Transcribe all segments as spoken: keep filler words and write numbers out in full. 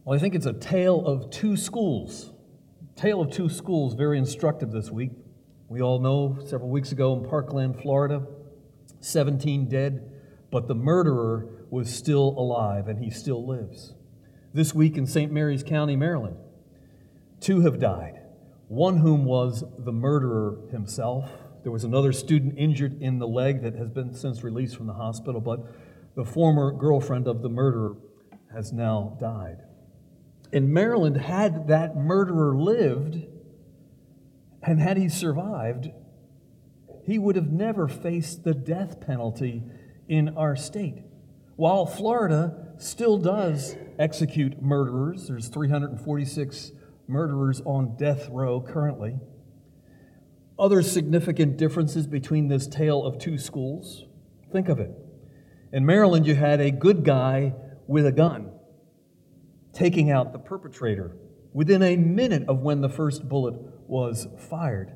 Well, I think it's a tale of two schools. Tale of two schools, very instructive this week. We all know several weeks ago in Parkland, Florida, seventeen dead, but the murderer was still alive and he still lives. This week in Saint Mary's County, Maryland, two have died, one whom was the murderer himself. There was another student injured in the leg that has been since released from the hospital, but the former girlfriend of the murderer has now died. In Maryland, had that murderer lived, and had he survived, he would have never faced the death penalty in our state. While Florida still does execute murderers, there's three hundred forty-six murderers on death row currently. Other significant differences between this tale of two schools. Think of it. In Maryland, you had a good guy with a gun taking out the perpetrator within a minute of when the first bullet was fired.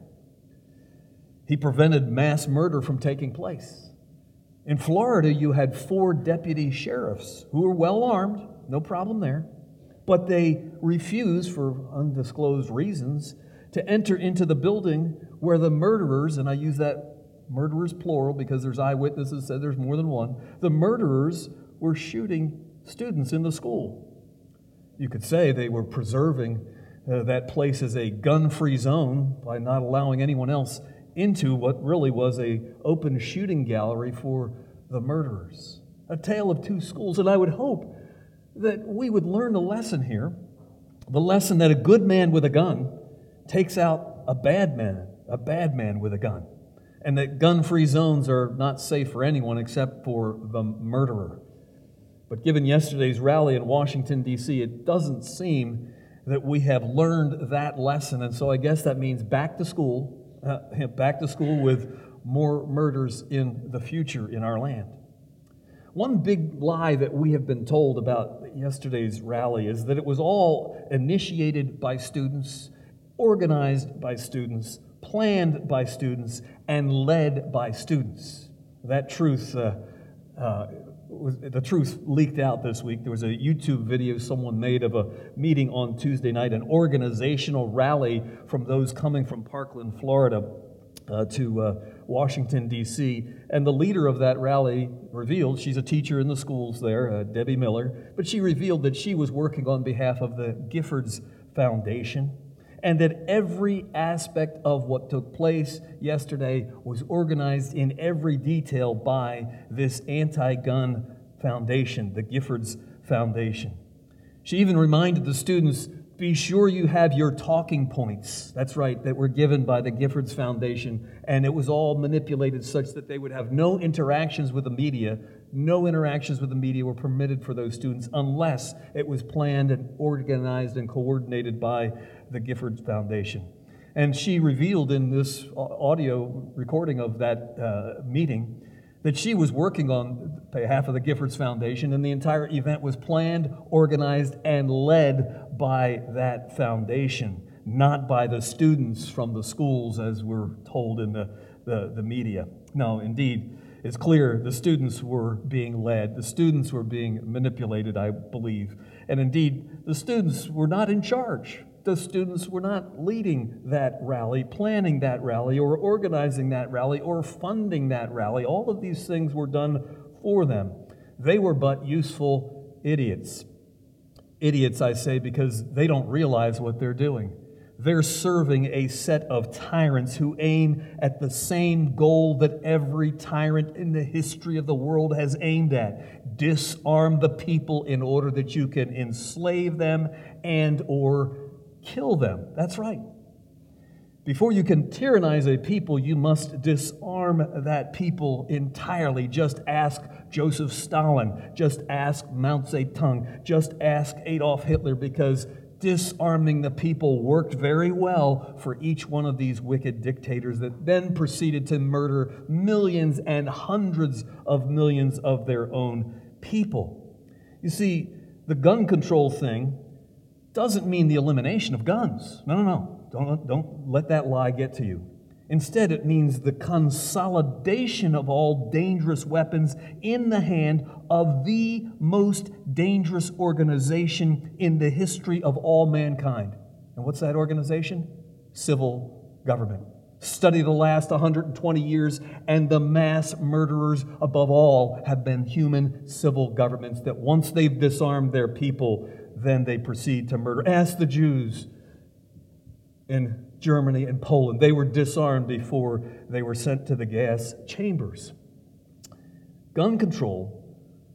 He prevented mass murder from taking place. In Florida, you had four deputy sheriffs who were well armed, no problem there, but they refused, for undisclosed reasons, to enter into the building where the murderers, and I use that murderers plural because there's eyewitnesses said there's more than one, the murderers were shooting students in the school. You could say they were preserving uh, that place as a gun-free zone by not allowing anyone else into what really was a open shooting gallery for the murderers. A tale of two schools, and I would hope that we would learn the lesson here, the lesson that a good man with a gun takes out a bad man, a bad man with a gun, and that gun-free zones are not safe for anyone except for the murderer. But given yesterday's rally in Washington, D C, it doesn't seem that we have learned that lesson, and so I guess that means back to school, uh, back to school with more murders in the future in our land. One big lie that we have been told about yesterday's rally is that it was all initiated by students, organized by students, planned by students, and led by students. That truth, uh, uh, was, the truth leaked out this week. There was a YouTube video someone made of a meeting on Tuesday night, an organizational rally from those coming from Parkland, Florida, uh, to uh, Washington, D C, and the leader of that rally revealed, she's a teacher in the schools there, uh, Debbie Miller, but she revealed that she was working on behalf of the Giffords Foundation, and that every aspect of what took place yesterday was organized in every detail by this anti-gun foundation, the Giffords Foundation. She even reminded the students, be sure you have your talking points. That's right, that were given by the Giffords Foundation, and it was all manipulated such that they would have no interactions with the media. No interactions with the media were permitted for those students unless it was planned and organized and coordinated by the Giffords Foundation. And she revealed in this audio recording of that uh, meeting that she was working on behalf of the Giffords Foundation, and the entire event was planned, organized, and led by that foundation, not by the students from the schools, as we're told in the, the, the media. No, indeed, it's clear the students were being led. The students were being manipulated, I believe. And indeed, the students were not in charge. The students were not leading that rally, planning that rally, or organizing that rally, or funding that rally. All of these things were done for them. They were but useful idiots. Idiots, I say, because they don't realize what they're doing. They're serving a set of tyrants who aim at the same goal that every tyrant in the history of the world has aimed at. Disarm the people in order that you can enslave them and or kill them. That's right. Before you can tyrannize a people, you must disarm that people entirely. Just ask Joseph Stalin. Just ask Mao Zedong. Just ask Adolf Hitler, because disarming the people worked very well for each one of these wicked dictators that then proceeded to murder millions and hundreds of millions of their own people. You see, the gun control thing doesn't mean the elimination of guns. No, no, no. Don't, don't let that lie get to you. Instead, it means the consolidation of all dangerous weapons in the hand of the most dangerous organization in the history of all mankind. And what's that organization? Civil government. Study the last one hundred twenty years, and the mass murderers above all have been human civil governments that once they've disarmed their people, then they proceed to murder. Ask the Jews in Germany and Poland. They were disarmed before they were sent to the gas chambers. Gun control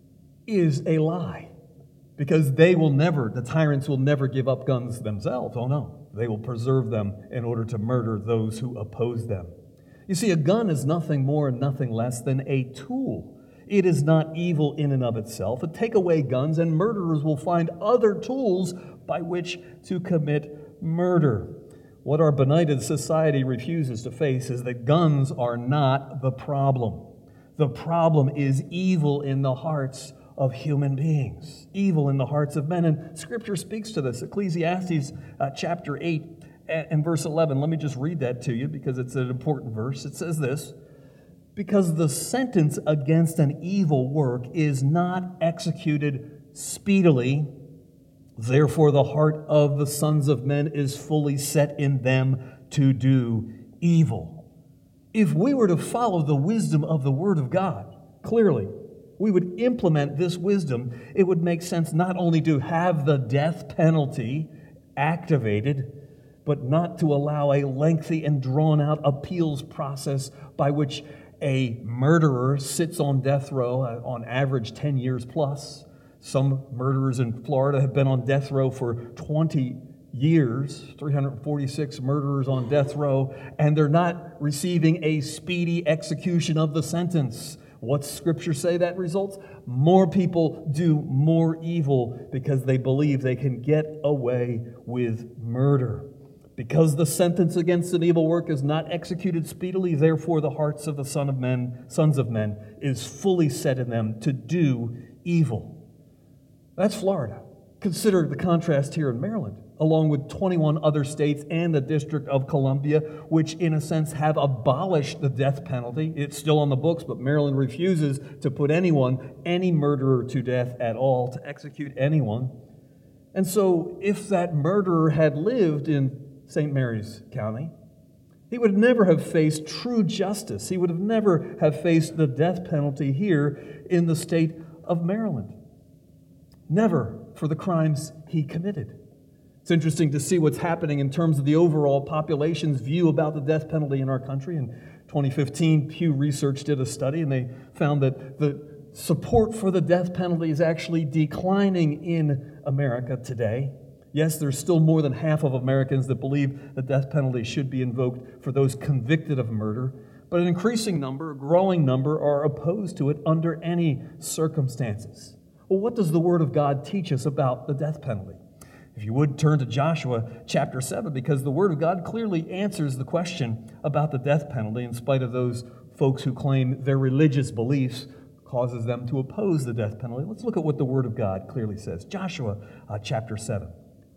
is a lie, because they will never, the tyrants will never give up guns themselves. Oh no. They will preserve them in order to murder those who oppose them. You see, a gun is nothing more and nothing less than a tool. It is not evil in and of itself. But take away guns, and murderers will find other tools by which to commit murder. What our benighted society refuses to face is that guns are not the problem. The problem is evil in the hearts of human beings, evil in the hearts of men. And Scripture speaks to this. Ecclesiastes uh, chapter eight and verse eleven. Let me just read that to you because it's an important verse. It says this: because the sentence against an evil work is not executed speedily, therefore the heart of the sons of men is fully set in them to do evil. If we were to follow the wisdom of the Word of God, clearly, we would implement this wisdom. It would make sense not only to have the death penalty activated, but not to allow a lengthy and drawn-out appeals process by which a murderer sits on death row, uh, on average ten years plus. Some murderers in Florida have been on death row for twenty years, three hundred forty-six murderers on death row, and they're not receiving a speedy execution of the sentence. What's Scripture say that results? More people do more evil because they believe they can get away with murder. Because the sentence against an evil work is not executed speedily, therefore the hearts of the son of men, sons of men is fully set in them to do evil. That's Florida. Consider the contrast here in Maryland, along with twenty-one other states and the District of Columbia, which in a sense have abolished the death penalty. It's still on the books, but Maryland refuses to put anyone, any murderer to death at all, to execute anyone. And so if that murderer had lived in Saint Mary's County, he would never have faced true justice. He would have never have faced the death penalty here in the state of Maryland. Never for the crimes he committed. It's interesting to see what's happening in terms of the overall population's view about the death penalty in our country. In twenty fifteen, Pew Research did a study, and they found that the support for the death penalty is actually declining in America today. Yes, there's still more than half of Americans that believe the death penalty should be invoked for those convicted of murder, but an increasing number, a growing number, are opposed to it under any circumstances. Well, what does the Word of God teach us about the death penalty? If you would, turn to Joshua chapter seven, because the Word of God clearly answers the question about the death penalty in spite of those folks who claim their religious beliefs causes them to oppose the death penalty. Let's look at what the Word of God clearly says. Joshua uh, chapter seven,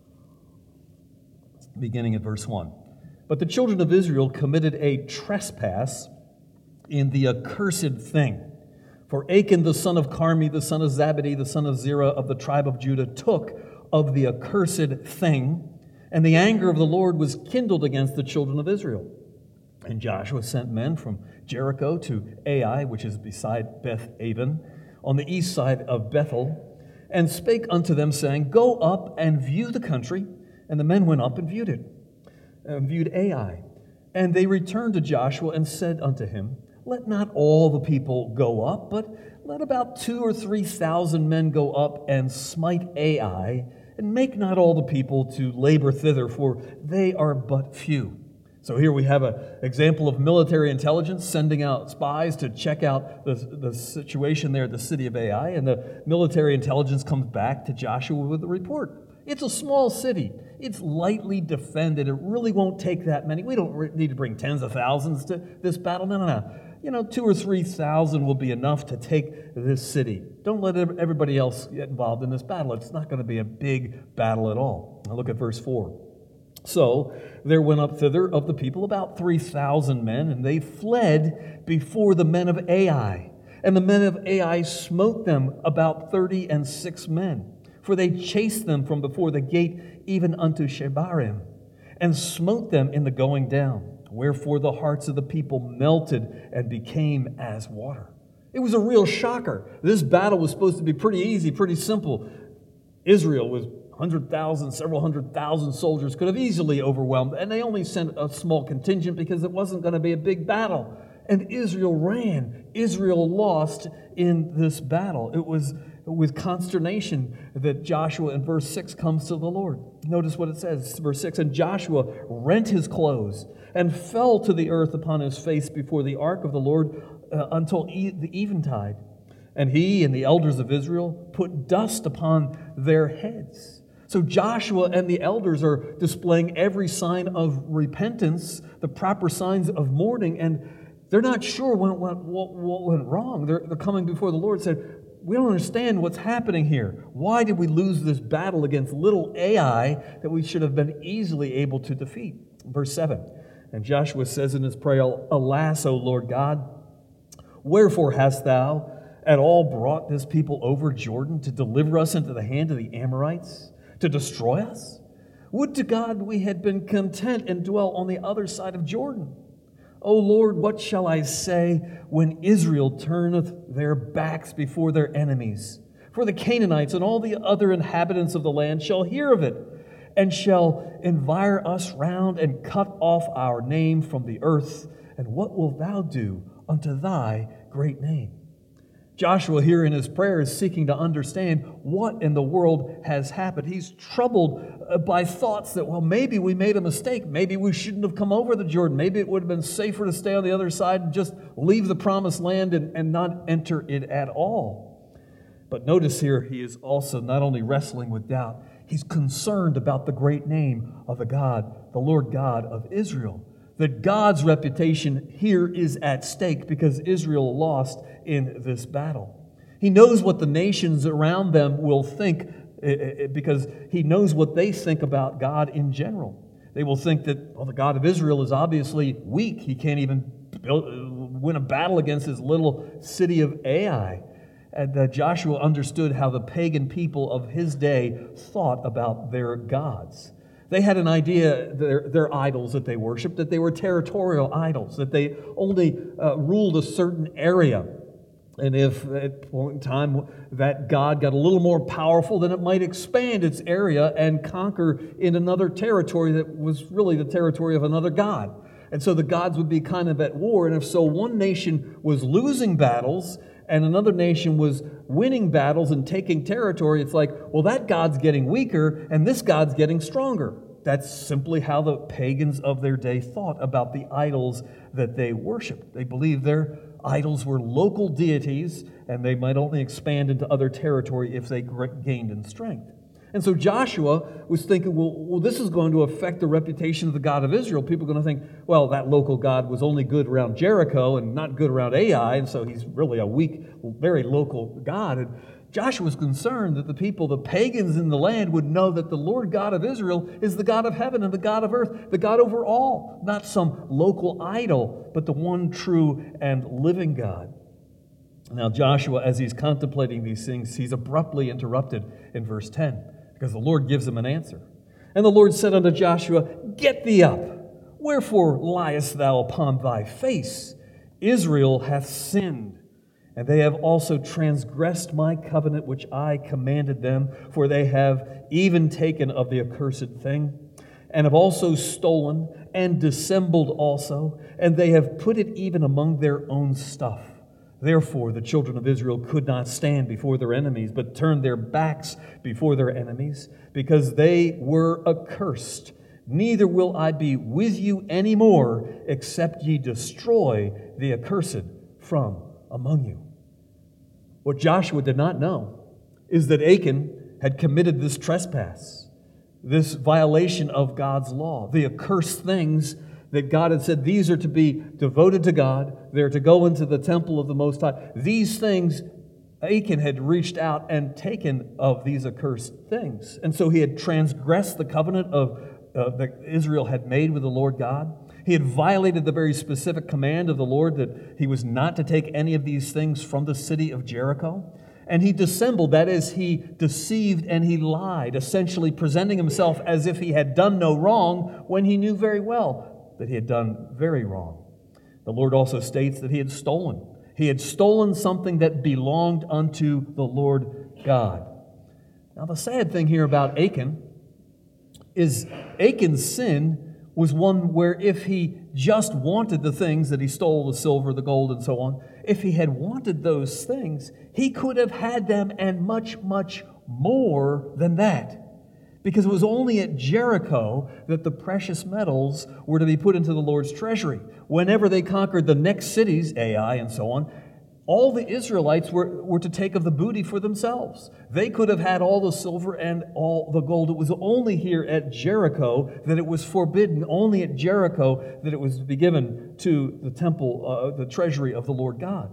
beginning at verse one. But the children of Israel committed a trespass in the accursed thing. For Achan, the son of Carmi, the son of Zabadi, the son of Zerah of the tribe of Judah, took of the accursed thing, and the anger of the Lord was kindled against the children of Israel. And Joshua sent men from Jericho to Ai, which is beside Beth-aven, on the east side of Bethel, and spake unto them, saying, Go up and view the country. And the men went up and viewed it, and viewed Ai. And they returned to Joshua and said unto him, Let not all the people go up, but let about two or three thousand men go up and smite Ai, and make not all the people to labor thither, for they are but few. So here we have an example of military intelligence sending out spies to check out the, the situation there at the city of Ai, and the military intelligence comes back to Joshua with a report. It's a small city. It's lightly defended. It really won't take that many. We don't re- need to bring tens of thousands to this battle. No, no, no. You know, two or three thousand will be enough to take this city. Don't let everybody else get involved in this battle. It's not going to be a big battle at all. Now look at verse four. So there went up thither of the people about three thousand men, and they fled before the men of Ai. And the men of Ai smote them about thirty and six men. For they chased them from before the gate even unto Shebarim, and smote them in the going down. Wherefore the hearts of the people melted and became as water. It was a real shocker. This battle was supposed to be pretty easy, pretty simple. Israel was one hundred thousand, several hundred thousand soldiers, could have easily overwhelmed, and they only sent a small contingent because it wasn't going to be a big battle. And Israel ran. Israel lost in this battle. It was with consternation that Joshua in verse six comes to the Lord. Notice what it says, verse six, and Joshua rent his clothes and fell to the earth upon his face before the ark of the Lord uh, until e- the eventide. And he and the elders of Israel put dust upon their heads. So Joshua and the elders are displaying every sign of repentance, the proper signs of mourning, and they're not sure what went, what, what went wrong. They're, they're coming before the Lord and said, we don't understand what's happening here. Why did we lose this battle against little Ai that we should have been easily able to defeat? Verse seven, and Joshua says in his prayer, alas, O Lord God, wherefore hast thou at all brought this people over Jordan to deliver us into the hand of the Amorites, to destroy us? Would to God we had been content and dwell on the other side of Jordan. O Lord, what shall I say when Israel turneth their backs before their enemies? For the Canaanites and all the other inhabitants of the land shall hear of it, and shall envire us round and cut off our name from the earth. And what wilt thou do unto thy great name? Joshua here in his prayer is seeking to understand what in the world has happened. He's troubled by thoughts that, well, maybe we made a mistake. Maybe we shouldn't have come over the Jordan. Maybe it would have been safer to stay on the other side and just leave the promised land and, and not enter it at all. But notice here, he is also not only wrestling with doubt, he's concerned about the great name of the God, the Lord God of Israel. That God's reputation here is at stake because Israel lost in this battle. He knows what the nations around them will think because he knows what they think about God in general. They will think that, well, the God of Israel is obviously weak. He can't even build, win a battle against his little city of Ai. And uh, Joshua understood how the pagan people of his day thought about their gods. They had an idea, their, their idols that they worshiped, that they were territorial idols, that they only uh, ruled a certain area. And if at a point in time that God got a little more powerful, then it might expand its area and conquer in another territory that was really the territory of another god. And so the gods would be kind of at war. And if so, one nation was losing battles and another nation was winning battles and taking territory, it's like, well, that God's getting weaker and this God's getting stronger. That's simply how the pagans of their day thought about the idols that they worshiped. They believed their idols were local deities and they might only expand into other territory if they gained in strength. And so Joshua was thinking, well, well, this is going to affect the reputation of the God of Israel. People are going to think, well, that local God was only good around Jericho and not good around Ai, and so he's really a weak, very local God. And Joshua was concerned that the people, the pagans in the land, would know that the Lord God of Israel is the God of heaven and the God of earth, the God over all, not some local idol, but the one true and living God. Now Joshua, as he's contemplating these things, he's abruptly interrupted in verse ten. Because the Lord gives him an answer. And the Lord said unto Joshua, get thee up. Wherefore liest thou upon thy face? Israel hath sinned, and they have also transgressed my covenant which I commanded them, for they have even taken of the accursed thing, and have also stolen, and dissembled also, and they have put it even among their own stuff. Therefore, the children of Israel could not stand before their enemies, but turned their backs before their enemies, because they were accursed. Neither will I be with you any more, except ye destroy the accursed from among you. What Joshua did not know is that Achan had committed this trespass, this violation of God's law, the accursed things that God had said, these are to be devoted to God. They're to go into the temple of the Most High. These things, Achan had reached out and taken of these accursed things. And so he had transgressed the covenant of uh, that Israel had made with the Lord God. He had violated the very specific command of the Lord that he was not to take any of these things from the city of Jericho. And he dissembled, that is, he deceived and he lied, essentially presenting himself as if he had done no wrong when he knew very well that he had done very wrong. The Lord also states that he had stolen. He had stolen something that belonged unto the Lord God. Now, the sad thing here about Achan is Achan's sin was one where if he just wanted the things that he stole, the silver, the gold, and so on, if he had wanted those things, he could have had them and much, much more than that. Because it was only at Jericho that the precious metals were to be put into the Lord's treasury. Whenever they conquered the next cities, Ai and so on, all the Israelites were, were to take of the booty for themselves. They could have had all the silver and all the gold. It was only here at Jericho that it was forbidden, only at Jericho that it was to be given to the temple, uh, the treasury of the Lord God.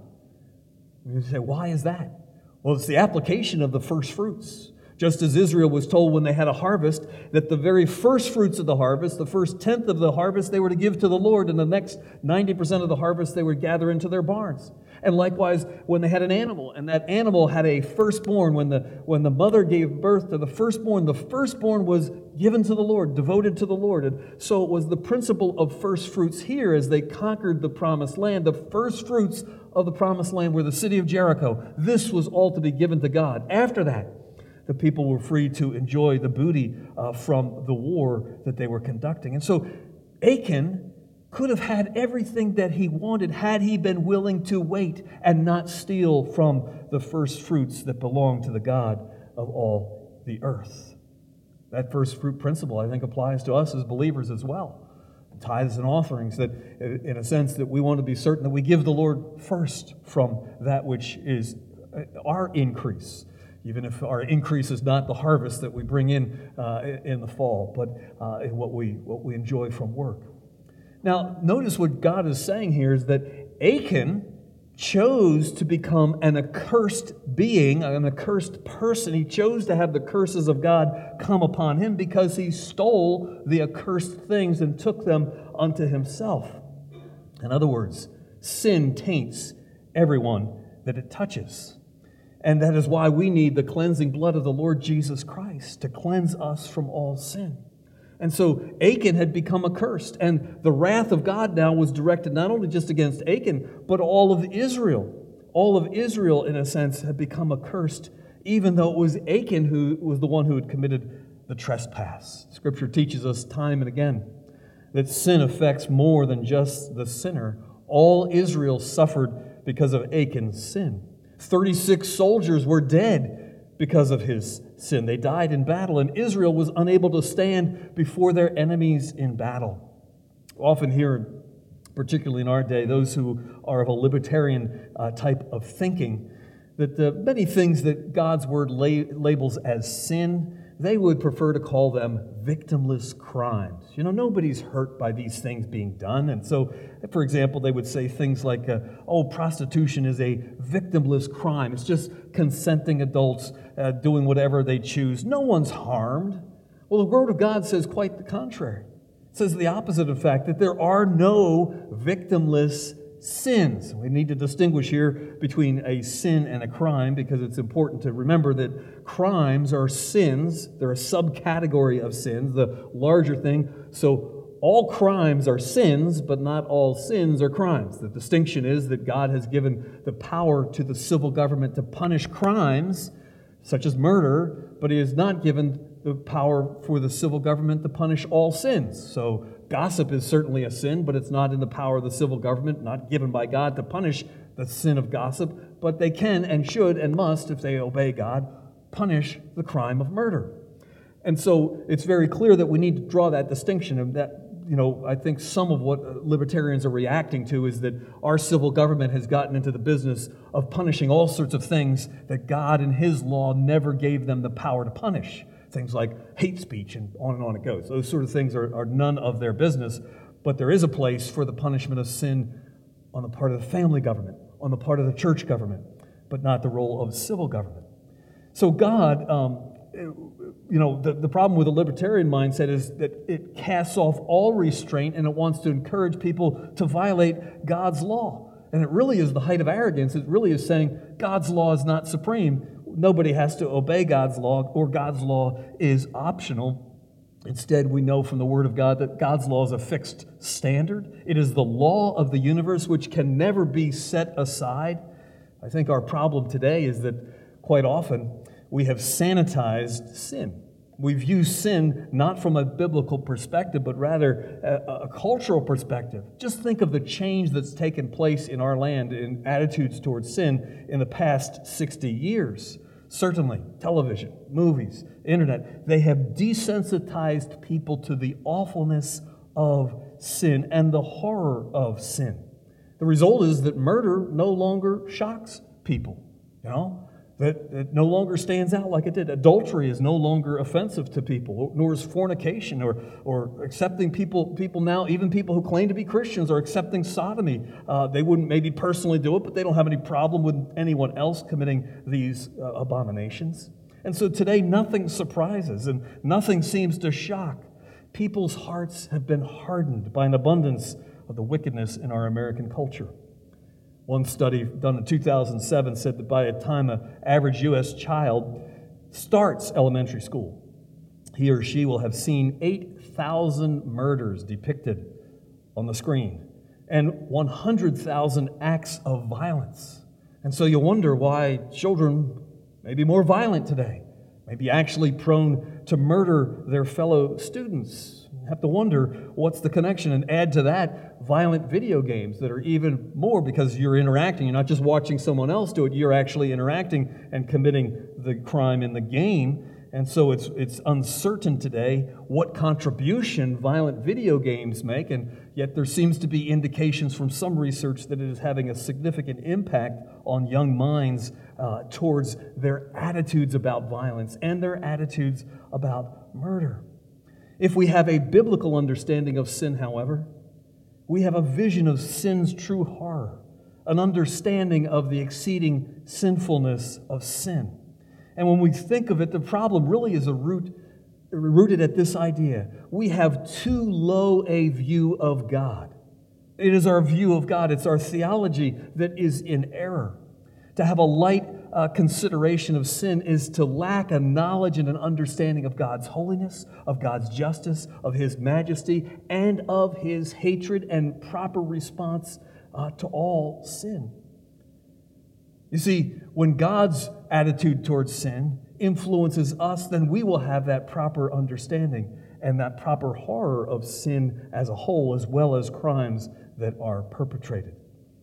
You say, why is that? Well, it's the application of the first fruits. Just as Israel was told when they had a harvest that the very first fruits of the harvest, the first tenth of the harvest, they were to give to the Lord, and the next ninety percent of the harvest they would gather into their barns. And likewise, when they had an animal, and that animal had a firstborn, when the, when the mother gave birth to the firstborn, the firstborn was given to the Lord, devoted to the Lord. And so it was the principle of first fruits here as they conquered the promised land. The first fruits of the promised land were the city of Jericho. This was all to be given to God. After that, the people were free to enjoy the booty uh, from the war that they were conducting. And so Achan could have had everything that he wanted had he been willing to wait and not steal from the first fruits that belong to the God of all the earth. That first fruit principle, I think, applies to us as believers as well. Tithes and offerings, that in a sense that we want to be certain that we give the Lord first from that which is our increase. Even if our increase is not the harvest that we bring in uh, in the fall, but uh, in what we what we enjoy from work. Now, notice what God is saying here is that Achan chose to become an accursed being, an accursed person. He chose to have the curses of God come upon him because he stole the accursed things and took them unto himself. In other words, sin taints everyone that it touches. And that is why we need the cleansing blood of the Lord Jesus Christ to cleanse us from all sin. And so Achan had become accursed, and the wrath of God now was directed not only just against Achan, but all of Israel. All of Israel, in a sense, had become accursed, even though it was Achan who was the one who had committed the trespass. Scripture teaches us time and again that sin affects more than just the sinner. All Israel suffered because of Achan's sin. thirty-six soldiers were dead because of his sin. They died in battle, and Israel was unable to stand before their enemies in battle. Often here, particularly in our day, those who are of a libertarian uh, type of thinking, that the many things that God's Word la- labels as sin, they would prefer to call them victimless crimes. You know, nobody's hurt by these things being done. And so, for example, they would say things like, uh, oh, prostitution is a victimless crime. It's just consenting adults uh, doing whatever they choose. No one's harmed. Well, the Word of God says quite the contrary. It says the opposite, in fact, that there are no victimless sins. We need to distinguish here between a sin and a crime because it's important to remember that crimes are sins. They're a subcategory of sins, the larger thing. So all crimes are sins, but not all sins are crimes. The distinction is that God has given the power to the civil government to punish crimes, such as murder, but He has not given the power for the civil government to punish all sins. So gossip is certainly a sin, but it's not in the power of the civil government, not given by God to punish the sin of gossip, but they can and should and must, if they obey God, punish the crime of murder. And so it's very clear that we need to draw that distinction, and that, you know, I think some of what libertarians are reacting to is that our civil government has gotten into the business of punishing all sorts of things that God in His law never gave them the power to punish. Things like hate speech and on and on it goes. Those sort of things are, are none of their business, but there is a place for the punishment of sin on the part of the family government, on the part of the church government, but not the role of civil government. So God, um, you know, the, the problem with the libertarian mindset is that it casts off all restraint and it wants to encourage people to violate God's law. And it really is the height of arrogance. It really is saying God's law is not supreme. Nobody has to obey God's law, or God's law is optional. Instead, we know from the Word of God that God's law is a fixed standard. It is the law of the universe which can never be set aside. I think our problem today is that quite often we have sanitized sin. We've used sin not from a biblical perspective, but rather a, a cultural perspective. Just think of the change that's taken place in our land in attitudes towards sin in the past sixty years. Certainly, television, movies, internet, they have desensitized people to the awfulness of sin and the horror of sin. The result is that murder no longer shocks people, you know? That it no longer stands out like it did. Adultery is no longer offensive to people, nor is fornication, or or accepting people, people now, even people who claim to be Christians are accepting sodomy. Uh, they wouldn't maybe personally do it, but they don't have any problem with anyone else committing these uh, abominations. And so today nothing surprises and nothing seems to shock. People's hearts have been hardened by an abundance of the wickedness in our American culture. One study done in two thousand seven said that by the time an average U S child starts elementary school, he or she will have seen eight thousand murders depicted on the screen and one hundred thousand acts of violence. And so you wonder why children may be more violent today, may be actually prone to murder their fellow students. You have to wonder what's the connection, and add to that violent video games that are even more, because you're interacting. You're not just watching someone else do it, you're actually interacting and committing the crime in the game. And so it's it's uncertain today what contribution violent video games make, and yet there seems to be indications from some research that it is having a significant impact on young minds uh, towards their attitudes about violence and their attitudes about murder. If we have a biblical understanding of sin, however, we have a vision of sin's true horror, an understanding of the exceeding sinfulness of sin. And when we think of it, the problem really is a root, rooted at this idea. We have too low a view of God. It is our view of God, it's our theology that is in error. To have a light uh, consideration of sin is to lack a knowledge and an understanding of God's holiness, of God's justice, of His majesty, and of His hatred and proper response uh, to all sin. You see, when God's attitude towards sin influences us, then we will have that proper understanding and that proper horror of sin as a whole, as well as crimes that are perpetrated.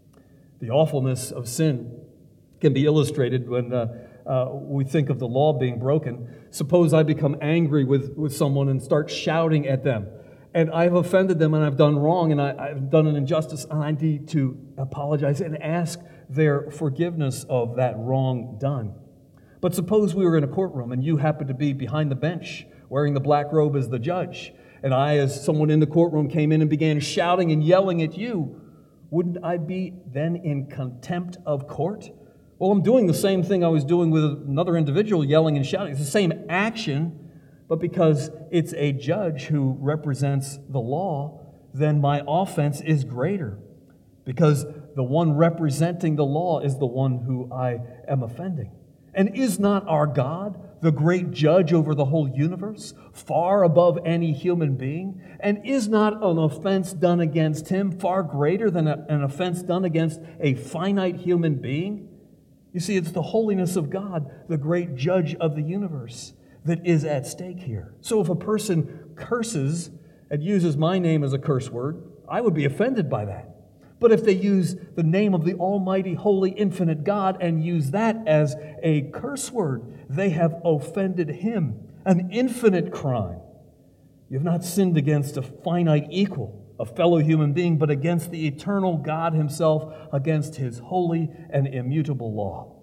The awfulness of sin can be illustrated when uh, uh, we think of the law being broken. Suppose I become angry with, with someone and start shouting at them, and I've offended them and I've done wrong and I, I've done an injustice, and I need to apologize and ask their forgiveness of that wrong done. But suppose we were in a courtroom and you happen to be behind the bench wearing the black robe as the judge, and I, as someone in the courtroom, came in and began shouting and yelling at you. Wouldn't I be then in contempt of court? Well, I'm doing the same thing I was doing with another individual yelling and shouting. It's the same action, but because it's a judge who represents the law, then my offense is greater, because the one representing the law is the one who I am offending. And is not our God the great judge over the whole universe, far above any human being? And is not an offense done against Him far greater than a, an offense done against a finite human being? You see, it's the holiness of God, the great judge of the universe, that is at stake here. So if a person curses and uses my name as a curse word, I would be offended by that. But if they use the name of the almighty, holy, infinite God and use that as a curse word, they have offended Him, an infinite crime. You have not sinned against a finite equal, a fellow human being, but against the eternal God Himself, against His holy and immutable law.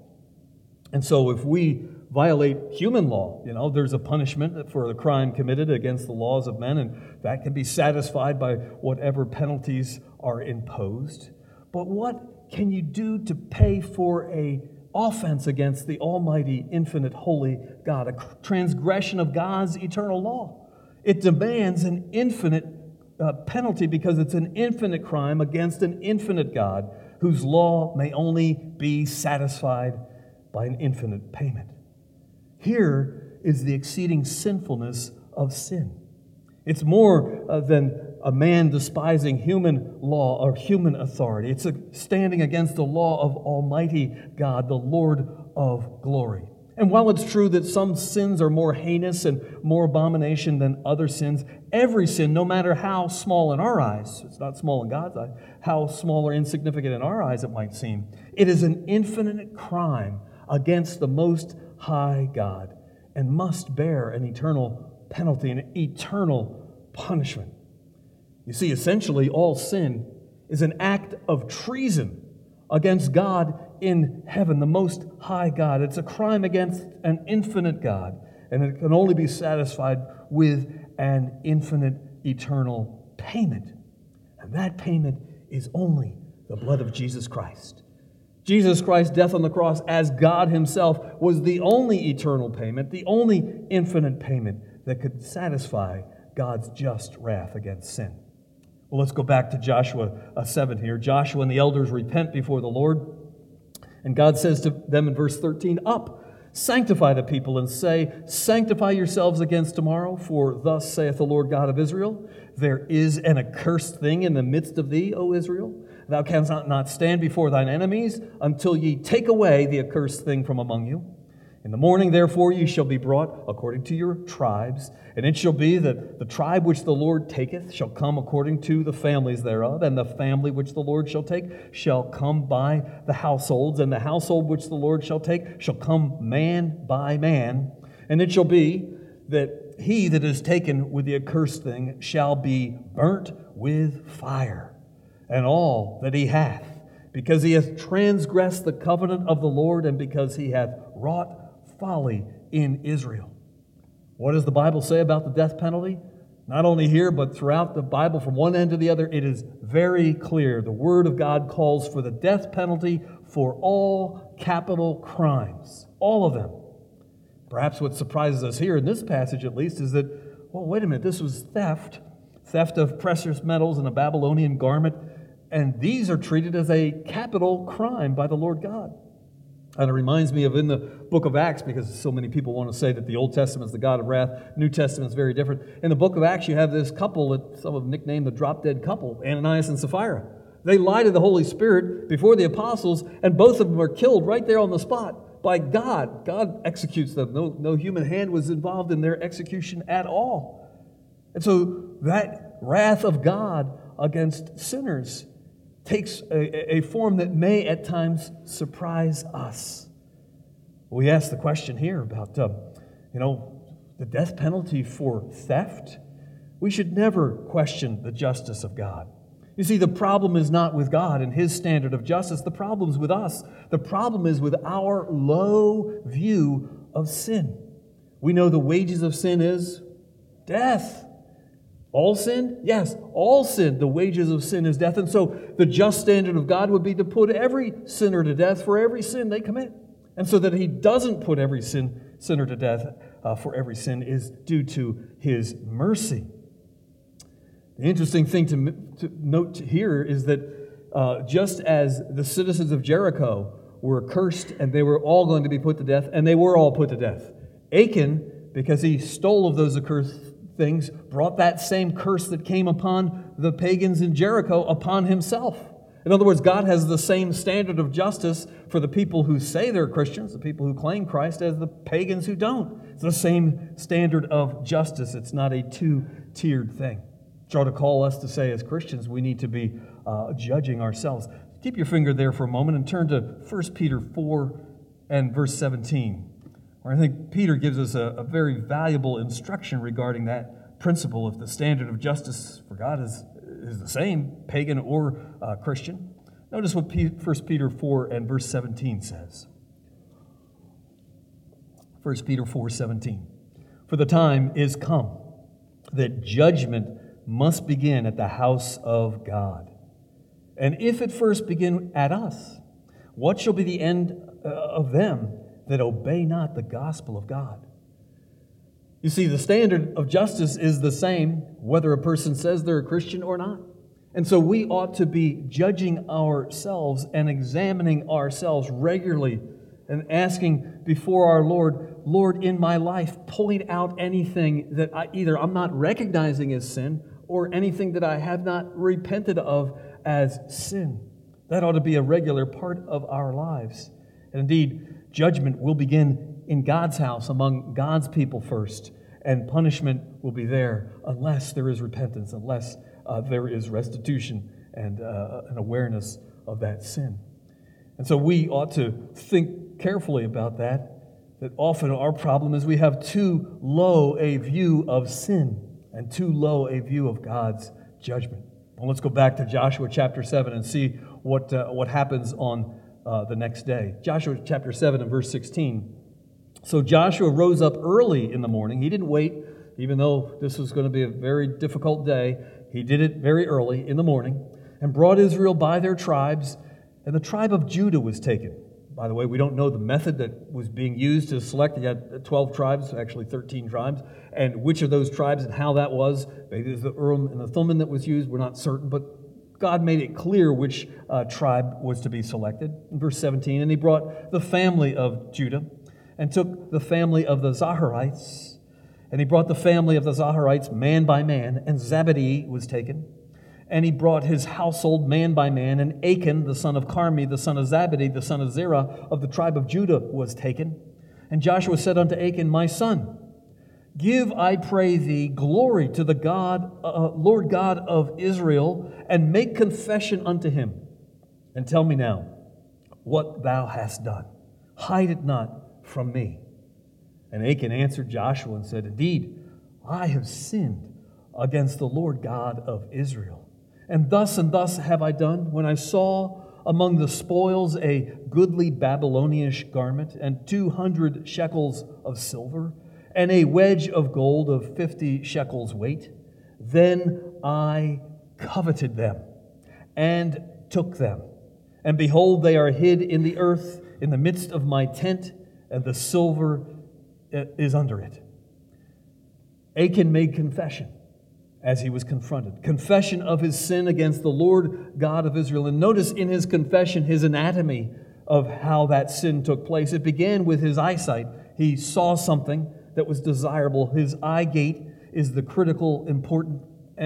And so if we violate human law, you know, there's a punishment for the crime committed against the laws of men, and that can be satisfied by whatever penalties are imposed. But what can you do to pay for a offense against the almighty, infinite, holy God, a transgression of God's eternal law. It demands an infinite uh, penalty because it's an infinite crime against an infinite God whose law may only be satisfied by an infinite payment. Here is the exceeding sinfulness of sin. It's more uh, than a man despising human law or human authority. It's a standing against the law of Almighty God, the Lord of glory. And while it's true that some sins are more heinous and more abomination than other sins, every sin, no matter how small in our eyes, it's not small in God's eyes, how small or insignificant in our eyes it might seem, it is an infinite crime against the Most High God and must bear an eternal penalty, an eternal punishment. You see, essentially, all sin is an act of treason against God in heaven, the Most High God. It's a crime against an infinite God, and it can only be satisfied with an infinite, eternal payment. And that payment is only the blood of Jesus Christ. Jesus Christ's death on the cross as God Himself was the only eternal payment, the only infinite payment that could satisfy God's just wrath against sin. Well, let's go back to Joshua seven here. Joshua and the elders repent before the Lord. And God says to them in verse thirteen, "Up, sanctify the people, and say, Sanctify yourselves against tomorrow, for thus saith the Lord God of Israel, There is an accursed thing in the midst of thee, O Israel. Thou canst not stand before thine enemies until ye take away the accursed thing from among you. In the morning, therefore, ye shall be brought according to your tribes, and it shall be that the tribe which the Lord taketh shall come according to the families thereof, and the family which the Lord shall take shall come by the households, and the household which the Lord shall take shall come man by man. And it shall be that he that is taken with the accursed thing shall be burnt with fire, and all that he hath, because he hath transgressed the covenant of the Lord, and because he hath wrought folly in Israel." What does the Bible say about the death penalty? Not only here, but throughout the Bible, from one end to the other, it is very clear. The Word of God calls for the death penalty for all capital crimes, all of them. Perhaps what surprises us here, in this passage at least, is that, well, wait a minute, this was theft, theft of precious metals in a Babylonian garment, and these are treated as a capital crime by the Lord God. And it reminds me of in the book of Acts, because so many people want to say that the Old Testament is the God of wrath, New Testament is very different. In the book of Acts, you have this couple that some have nicknamed the drop-dead couple, Ananias and Sapphira. They lied to the Holy Spirit before the apostles, and both of them are killed right there on the spot by God. God executes them. No, no human hand was involved in their execution at all. And so that wrath of God against sinners takes a, a form that may at times surprise us. We ask the question here about, uh, you know, the death penalty for theft. We should never question the justice of God. You see, the problem is not with God and His standard of justice. The problem is with us. The problem is with our low view of sin. We know the wages of sin is death. All sin? Yes, all sin. The wages of sin is death. And so the just standard of God would be to put every sinner to death for every sin they commit. And so that He doesn't put every sin sinner to death uh, for every sin is due to His mercy. The interesting thing to, to note here is that uh, just as the citizens of Jericho were cursed and they were all going to be put to death, and they were all put to death, Achan, because he stole of those accursed things, brought that same curse that came upon the pagans in Jericho upon himself. In other words, God has the same standard of justice for the people who say they're Christians, the people who claim Christ, as the pagans who don't. It's the same standard of justice. It's not a two-tiered thing. Which ought to call us to say as Christians, we need to be uh, judging ourselves. Keep your finger there for a moment and turn to First Peter four and verse seventeen. Where I think Peter gives us a, a very valuable instruction regarding that principle. If the standard of justice for God is, is the same, pagan or uh, Christian. Notice what First Peter four and verse seventeen says. First Peter four seventeen. For the time is come that judgment must begin at the house of God. And if it first begin at us, what shall be the end uh, of them that obey not the gospel of God. You see, the standard of justice is the same whether a person says they're a Christian or not. And so we ought to be judging ourselves and examining ourselves regularly and asking before our Lord, Lord, in my life, point out anything that I, either I'm not recognizing as sin or anything that I have not repented of as sin. That ought to be a regular part of our lives. And indeed, judgment will begin in God's house, among God's people first, and punishment will be there unless there is repentance, unless uh, there is restitution and uh, an awareness of that sin. And so we ought to think carefully about that, that often our problem is we have too low a view of sin and too low a view of God's judgment. Well, let's go back to Joshua chapter seven and see what, uh, what happens on uh, the next day. Joshua chapter seven and verse sixteen. So Joshua rose up early in the morning. He didn't wait, even though this was going to be a very difficult day. He did it very early in the morning and brought Israel by their tribes, and the tribe of Judah was taken. By the way, we don't know the method that was being used to select. He had twelve tribes, actually thirteen tribes, and which of those tribes and how that was. Maybe it was the Urim and the Thummim that was used. We're not certain, but God made it clear which uh, tribe was to be selected. In verse seventeen, and he brought the family of Judah and took the family of the Zaharites, and he brought the family of the Zaharites man by man, and Zabadi was taken. And he brought his household man by man, and Achan, the son of Carmi, the son of Zabadi, the son of Zerah, of the tribe of Judah, was taken. And Joshua said unto Achan, my son, give, I pray thee, glory to the God, uh, Lord God of Israel, and make confession unto him. And tell me now what thou hast done. Hide it not from me. And Achan answered Joshua and said, indeed, I have sinned against the Lord God of Israel. And thus and thus have I done, when I saw among the spoils a goodly Babylonish garment, and two hundred shekels of silver, and a wedge of gold of fifty shekels weight. Then I coveted them, and took them. And behold, they are hid in the earth, in the midst of my tent, and the silver is under it. Achan made confession as he was confronted. Confession of his sin against the Lord God of Israel. And notice in his confession his anatomy of how that sin took place. It began with his eyesight. He saw something that was desirable. His eye gate is the critical, important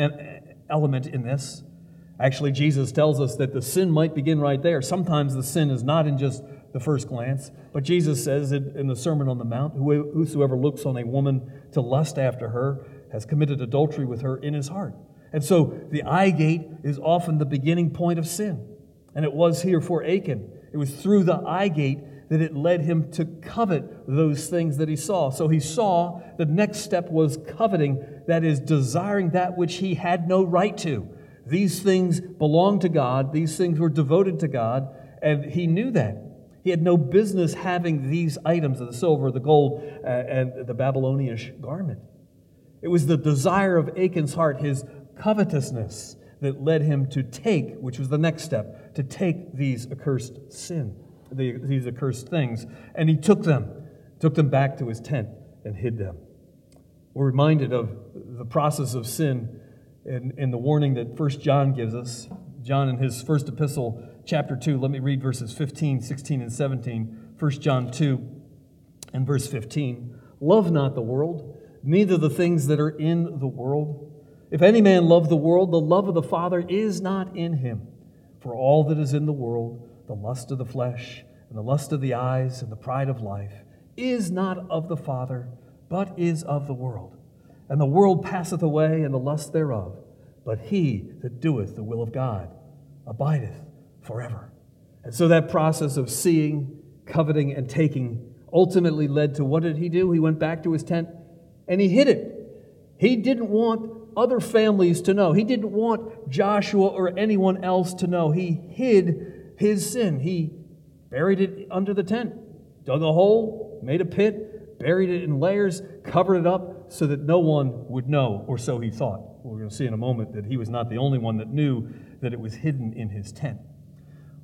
element in this. Actually, Jesus tells us that the sin might begin right there. Sometimes the sin is not in just the first glance, but Jesus says in the Sermon on the Mount, whosoever looks on a woman to lust after her has committed adultery with her in his heart. And so the eye gate is often the beginning point of sin. And it was here for Achan. It was through the eye gate that it led him to covet those things that he saw. So he saw the next step was coveting, that is, desiring that which he had no right to. These things belonged to God. These things were devoted to God, and he knew that. He had no business having these items, the silver, the gold, uh, and the Babylonish garment. It was the desire of Achan's heart, his covetousness, that led him to take, which was the next step, to take these accursed sin, these accursed things. And he took them, took them back to his tent and hid them. We're reminded of the process of sin in, in the warning that First John gives us. John in his first epistle, chapter two, let me read verses fifteen, sixteen, and seventeen. First John two and verse fifteen. Love not the world, neither the things that are in the world. If any man love the world, the love of the Father is not in him. For all that is in the world, the lust of the flesh, and the lust of the eyes, and the pride of life, is not of the Father, but is of the world. And the world passeth away, and the lust thereof. But he that doeth the will of God abideth forever. And so that process of seeing, coveting, and taking ultimately led to, what did he do? He went back to his tent and he hid it. He didn't want other families to know. He didn't want Joshua or anyone else to know. He hid his sin. He buried it under the tent, dug a hole, made a pit, buried it in layers, covered it up so that no one would know, or so he thought. We're going to see in a moment that he was not the only one that knew that it was hidden in his tent.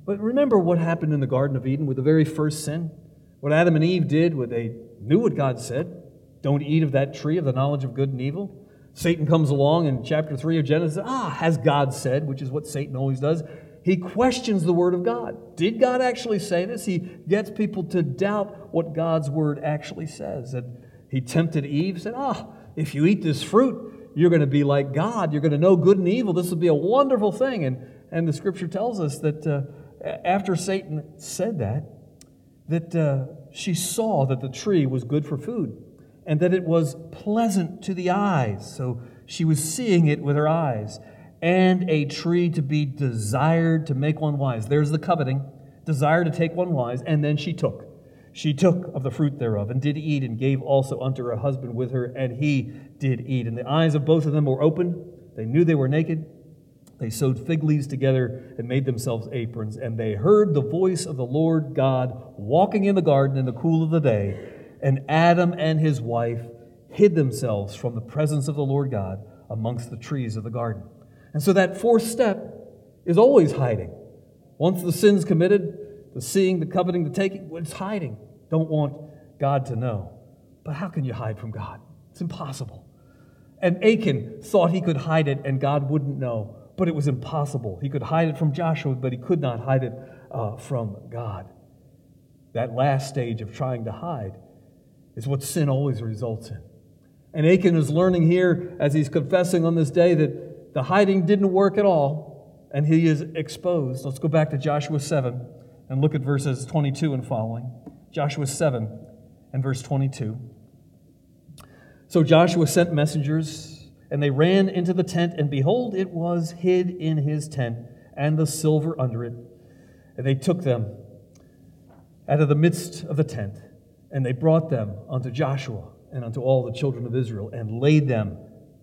But remember what happened in the Garden of Eden with the very first sin? What Adam and Eve did, what they knew what God said. Don't eat of that tree of the knowledge of good and evil. Satan comes along in chapter three of Genesis. Ah, has God said, which is what Satan always does. He questions the Word of God. Did God actually say this? He gets people to doubt what God's Word actually says. And he tempted Eve, said, ah, if you eat this fruit, you're going to be like God. You're going to know good and evil. This will be a wonderful thing. And, and the Scripture tells us that uh, after Satan said that, that uh, she saw that the tree was good for food and that it was pleasant to the eyes. So she was seeing it with her eyes. And a tree to be desired to make one wise. There's the coveting, desire to take one wise, and then she took. She took of the fruit thereof, and did eat, and gave also unto her husband with her, and he did eat. And the eyes of both of them were opened. They knew they were naked. They sewed fig leaves together and made themselves aprons. And they heard the voice of the Lord God walking in the garden in the cool of the day. And Adam and his wife hid themselves from the presence of the Lord God amongst the trees of the garden. And so that fourth step is always hiding. Once the sin's committed, the seeing, the coveting, the taking, well, it's hiding. Don't want God to know. But how can you hide from God? It's impossible. And Achan thought he could hide it and God wouldn't know, but it was impossible. He could hide it from Joshua, but he could not hide it uh, from God. That last stage of trying to hide is what sin always results in. And Achan is learning here as he's confessing on this day that the hiding didn't work at all, and he is exposed. Let's go back to Joshua seven and look at verses twenty-two and following. Joshua seven and verse twenty-two. So Joshua sent messengers, and they ran into the tent, and behold, it was hid in his tent, and the silver under it. And they took them out of the midst of the tent, and they brought them unto Joshua and unto all the children of Israel, and laid them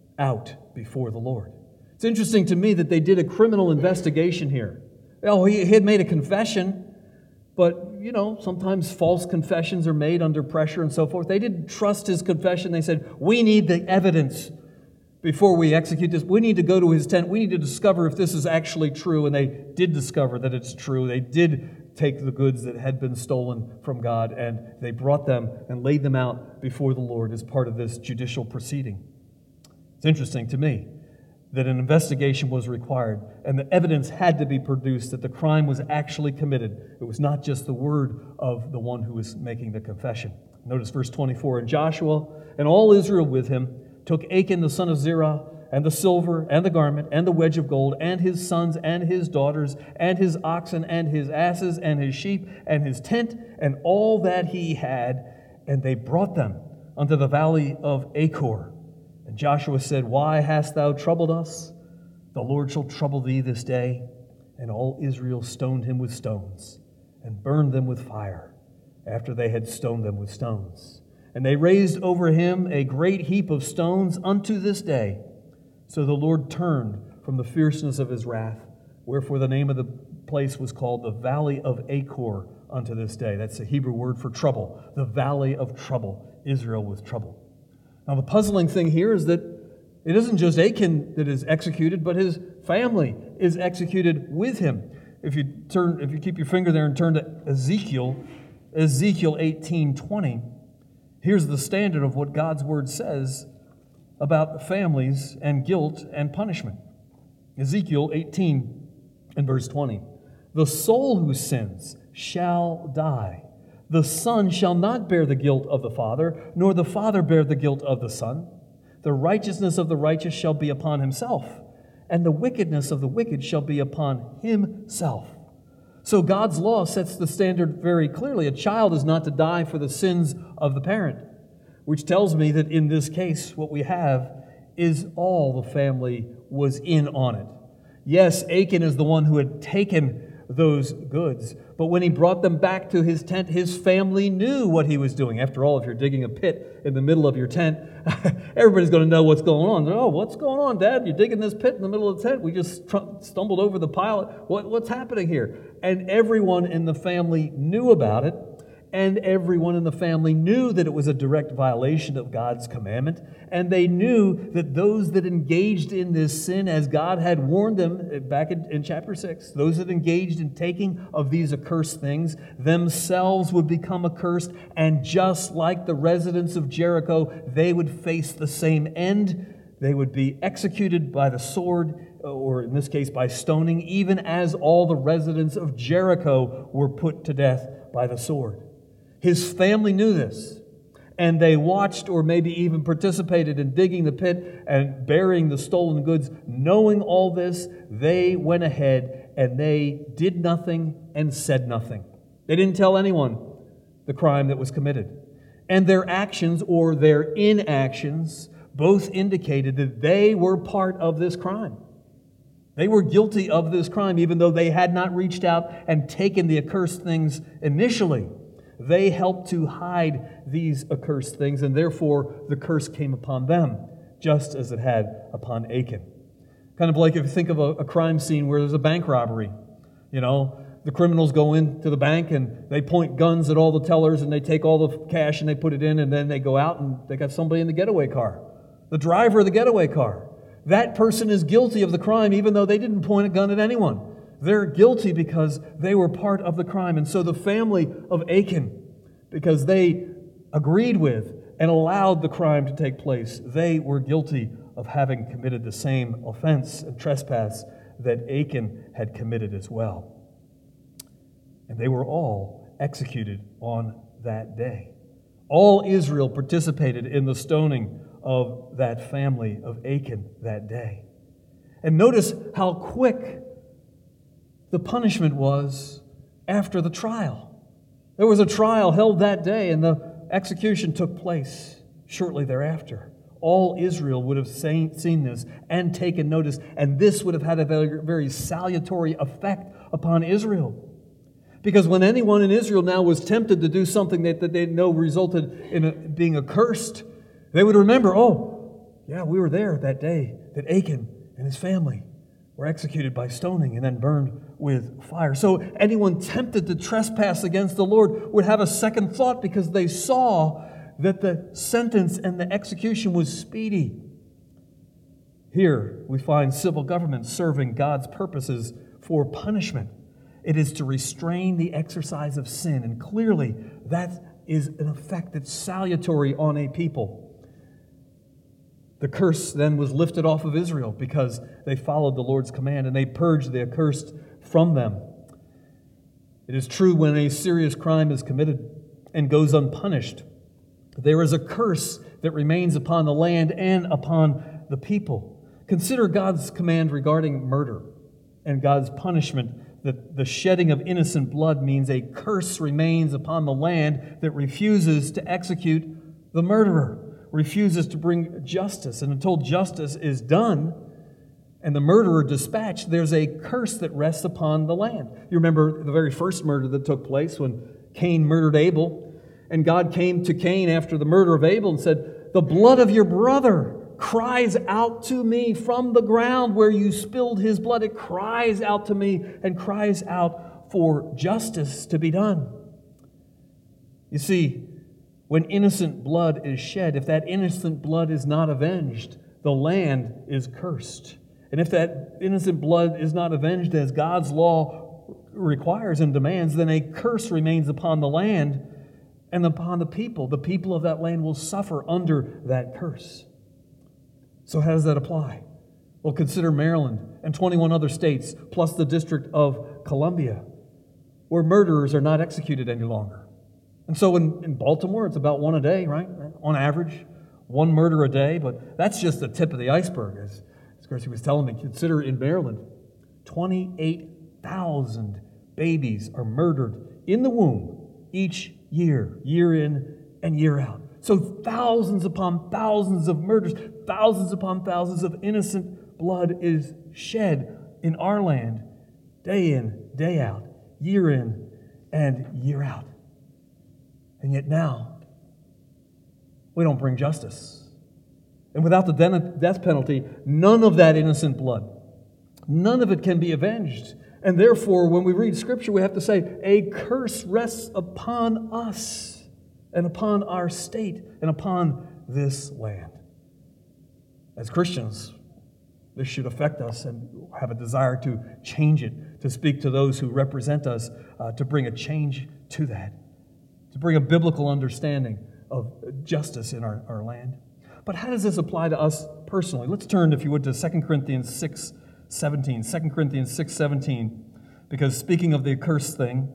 out before the Lord. It's interesting to me that they did a criminal investigation here. Oh, he had made a confession, but, you know, sometimes false confessions are made under pressure and so forth. They didn't trust his confession. They said, we need the evidence before we execute this. We need to go to his tent. We need to discover if this is actually true. And they did discover that it's true. They did take the goods that had been stolen from God, and they brought them and laid them out before the Lord as part of this judicial proceeding. It's interesting to me that an investigation was required, and the evidence had to be produced that the crime was actually committed. It was not just the word of the one who was making the confession. Notice verse twenty-four, and Joshua and all Israel with him took Achan the son of Zerah, and the silver, and the garment, and the wedge of gold, and his sons, and his daughters, and his oxen, and his asses, and his sheep, and his tent, and all that he had, and they brought them unto the valley of Achor. And Joshua said, why hast thou troubled us? The Lord shall trouble thee this day. And all Israel stoned him with stones, and burned them with fire, after they had stoned them with stones. And they raised over him a great heap of stones unto this day. So the Lord turned from the fierceness of his wrath, wherefore the name of the place was called the Valley of Achor unto this day. That's the Hebrew word for trouble, the Valley of Trouble. Israel was troubled. Now, the puzzling thing here is that it isn't just Achan that is executed, but his family is executed with him. If you turn, if you keep your finger there and turn to Ezekiel, Ezekiel eighteen twenty, here's the standard of what God's word says about families and guilt and punishment. Ezekiel eighteen and verse twenty. The soul who sins shall die. The son shall not bear the guilt of the father, nor the father bear the guilt of the son. The righteousness of the righteous shall be upon himself, and the wickedness of the wicked shall be upon himself. So God's law sets the standard very clearly. A child is not to die for the sins of the parent, which tells me that in this case, what we have is all the family was in on it. Yes, Achan is the one who had taken those goods, but when he brought them back to his tent, his family knew what he was doing. After all, if you're digging a pit in the middle of your tent, everybody's going to know what's going on. Oh, what's going on, Dad? You're digging this pit in the middle of the tent. We just tr- stumbled over the pile. What, what's happening here? And everyone in the family knew about it. and everyone in the family knew that it was a direct violation of God's commandment, and they knew that those that engaged in this sin, as God had warned them back in, in chapter six, those that engaged in taking of these accursed things, themselves would become accursed, and just like the residents of Jericho, they would face the same end. They would be executed by the sword, or in this case by stoning, even as all the residents of Jericho were put to death by the sword. His family knew this, and they watched or maybe even participated in digging the pit and burying the stolen goods. Knowing all this, they went ahead and they did nothing and said nothing. They didn't tell anyone the crime that was committed. And their actions or their inactions both indicated that they were part of this crime. They were guilty of this crime, even though they had not reached out and taken the accursed things initially. They helped to hide these accursed things, and therefore the curse came upon them, just as it had upon Achan. Kind of like if you think of a, a crime scene where there's a bank robbery. You know, the criminals go into the bank and they point guns at all the tellers and they take all the cash and they put it in, and then they go out and they got somebody in the getaway car. The driver of the getaway car. That person is guilty of the crime even though they didn't point a gun at anyone. They're guilty because they were part of the crime. And so the family of Achan, because they agreed with and allowed the crime to take place, they were guilty of having committed the same offense and trespass that Achan had committed as well. And they were all executed on that day. All Israel participated in the stoning of that family of Achan that day. And notice how quick the punishment was after the trial. There was a trial held that day, and the execution took place shortly thereafter. All Israel would have seen this and taken notice, and this would have had a very, very salutary effect upon Israel. Because when anyone in Israel now was tempted to do something that, that they know resulted in a, being accursed, they would remember, oh, yeah, we were there that day that Achan and his family were executed by stoning and then burned with fire. So anyone tempted to trespass against the Lord would have a second thought because they saw that the sentence and the execution was speedy. Here we find civil government serving God's purposes for punishment. It is to restrain the exercise of sin, and clearly that is an effect that's salutary on a people. The curse then was lifted off of Israel because they followed the Lord's command and they purged the accursed from them. It is true when a serious crime is committed and goes unpunished, there is a curse that remains upon the land and upon the people. Consider God's command regarding murder and God's punishment that the shedding of innocent blood means a curse remains upon the land that refuses to execute the murderer, refuses to bring justice. And until justice is done and the murderer dispatched, there's a curse that rests upon the land. You remember the very first murder that took place when Cain murdered Abel, and God came to Cain after the murder of Abel and said, "The blood of your brother cries out to me from the ground where you spilled his blood. It cries out to me and cries out for justice to be done." You see, when innocent blood is shed, if that innocent blood is not avenged, the land is cursed. And if that innocent blood is not avenged as God's law requires and demands, then a curse remains upon the land and upon the people. The people of that land will suffer under that curse. So how does that apply? Well, consider Maryland and twenty-one other states, plus the District of Columbia, where murderers are not executed any longer. And so in, in Baltimore, it's about one a day, right? On average, one murder a day, but that's just the tip of the iceberg. As, as Gracie was telling me, consider in Maryland, twenty-eight thousand babies are murdered in the womb each year, year in and year out. So thousands upon thousands of murders, thousands upon thousands of innocent blood is shed in our land, day in, day out, year in and year out. And yet now, we don't bring justice. And without the death penalty, none of that innocent blood, none of it can be avenged. And therefore, when we read Scripture, we have to say, a curse rests upon us and upon our state and upon this land. As Christians, this should affect us and have a desire to change it, to speak to those who represent us, uh, to bring a change to that, to bring a biblical understanding of justice in our, our land. But how does this apply to us personally? Let's turn, if you would, to Second Corinthians six seventeen. Second Corinthians six seventeen, because speaking of the accursed thing,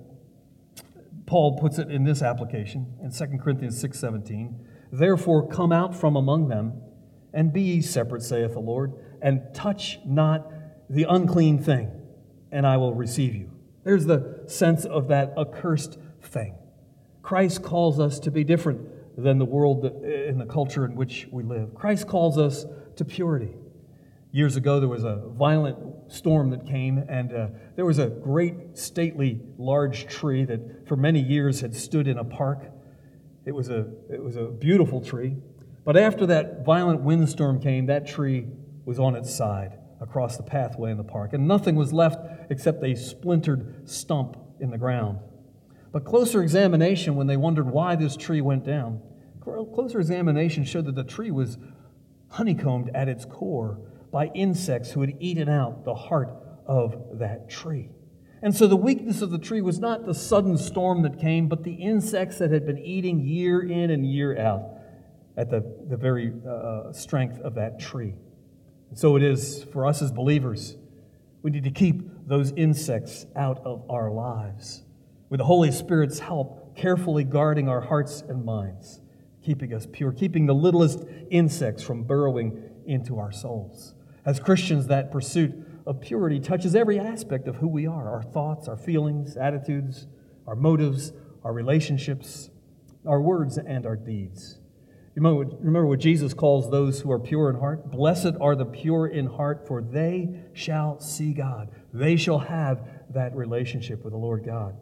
Paul puts it in this application in Second Corinthians six seventeen. Therefore come out from among them, and be ye separate, saith the Lord, and touch not the unclean thing, and I will receive you. There's the sense of that accursed thing. Christ calls us to be different than the world that, in the culture in which we live. Christ calls us to purity. Years ago, there was a violent storm that came, and uh, there was a great, stately, large tree that for many years had stood in a park. It was a, it was a beautiful tree. But after that violent windstorm came, that tree was on its side across the pathway in the park, and nothing was left except a splintered stump in the ground. But closer examination, when they wondered why this tree went down, closer examination showed that the tree was honeycombed at its core by insects who had eaten out the heart of that tree. And so the weakness of the tree was not the sudden storm that came, but the insects that had been eating year in and year out at the, the very uh, strength of that tree. And so it is for us as believers. We need to keep those insects out of our lives, with the Holy Spirit's help, carefully guarding our hearts and minds, keeping us pure, keeping the littlest insects from burrowing into our souls. As Christians, that pursuit of purity touches every aspect of who we are, our thoughts, our feelings, attitudes, our motives, our relationships, our words, and our deeds. Remember, remember what Jesus calls those who are pure in heart? Blessed are the pure in heart, for they shall see God. They shall have that relationship with the Lord God.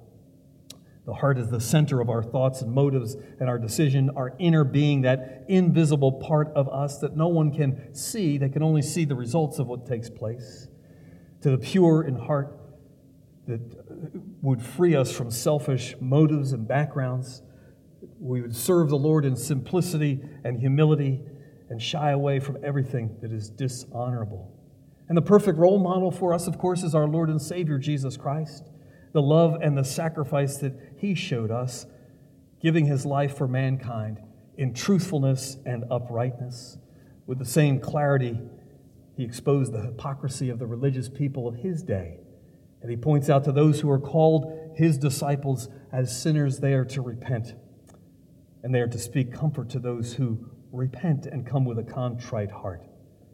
The heart is the center of our thoughts and motives and our decision, our inner being, that invisible part of us that no one can see. They can only see the results of what takes place. To the pure in heart that would free us from selfish motives and backgrounds, we would serve the Lord in simplicity and humility and shy away from everything that is dishonorable. And the perfect role model for us, of course, is our Lord and Savior, Jesus Christ. The love and the sacrifice that He showed us, giving His life for mankind in truthfulness and uprightness. With the same clarity, He exposed the hypocrisy of the religious people of His day. And He points out to those who are called His disciples as sinners, they are to repent. And they are to speak comfort to those who repent and come with a contrite heart.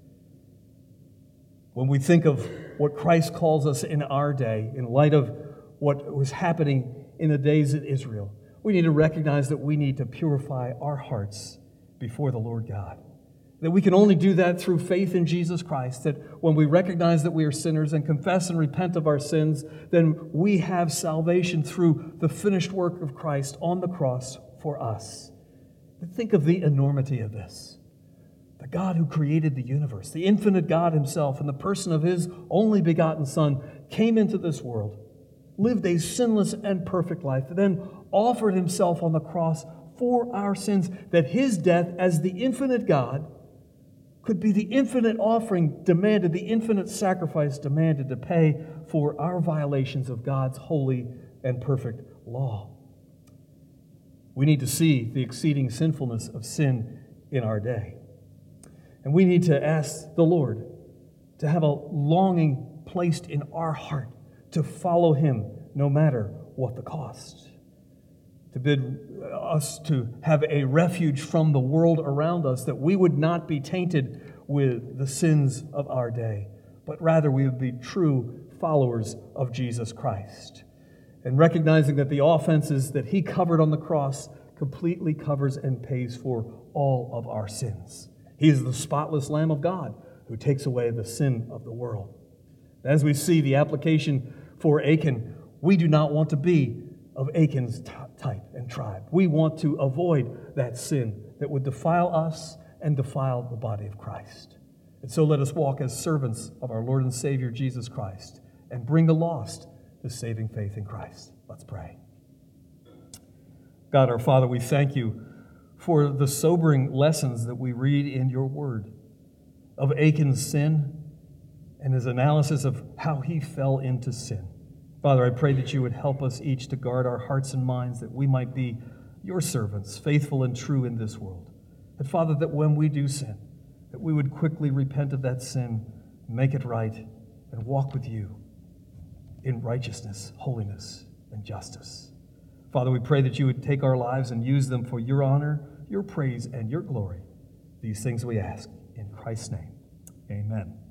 When we think of what Christ calls us in our day, in light of what was happening in the days of Israel, we need to recognize that we need to purify our hearts before the Lord God. That we can only do that through faith in Jesus Christ, that when we recognize that we are sinners and confess and repent of our sins, then we have salvation through the finished work of Christ on the cross for us. But think of the enormity of this. The God who created the universe, the infinite God Himself, in the person of His only begotten Son, came into this world, lived a sinless and perfect life, then offered Himself on the cross for our sins, that His death as the infinite God could be the infinite offering demanded, the infinite sacrifice demanded to pay for our violations of God's holy and perfect law. We need to see the exceeding sinfulness of sin in our day. And we need to ask the Lord to have a longing placed in our heart to follow Him no matter what the cost. To bid us to have a refuge from the world around us, that we would not be tainted with the sins of our day, but rather we would be true followers of Jesus Christ. And recognizing that the offenses that He covered on the cross completely covers and pays for all of our sins. He is the spotless Lamb of God who takes away the sin of the world. As we see the application for Achan, we do not want to be of Achan's t- type and tribe. We want to avoid that sin that would defile us and defile the body of Christ. And so let us walk as servants of our Lord and Savior Jesus Christ and bring the lost to saving faith in Christ. Let's pray. God, our Father, we thank you for the sobering lessons that we read in your word of Achan's sin and his analysis of how he fell into sin. Father, I pray that you would help us each to guard our hearts and minds, that we might be your servants, faithful and true in this world. And Father, that when we do sin, that we would quickly repent of that sin, make it right, and walk with you in righteousness, holiness, and justice. Father, we pray that you would take our lives and use them for your honor, your praise, and your glory. These things we ask in Christ's name. Amen.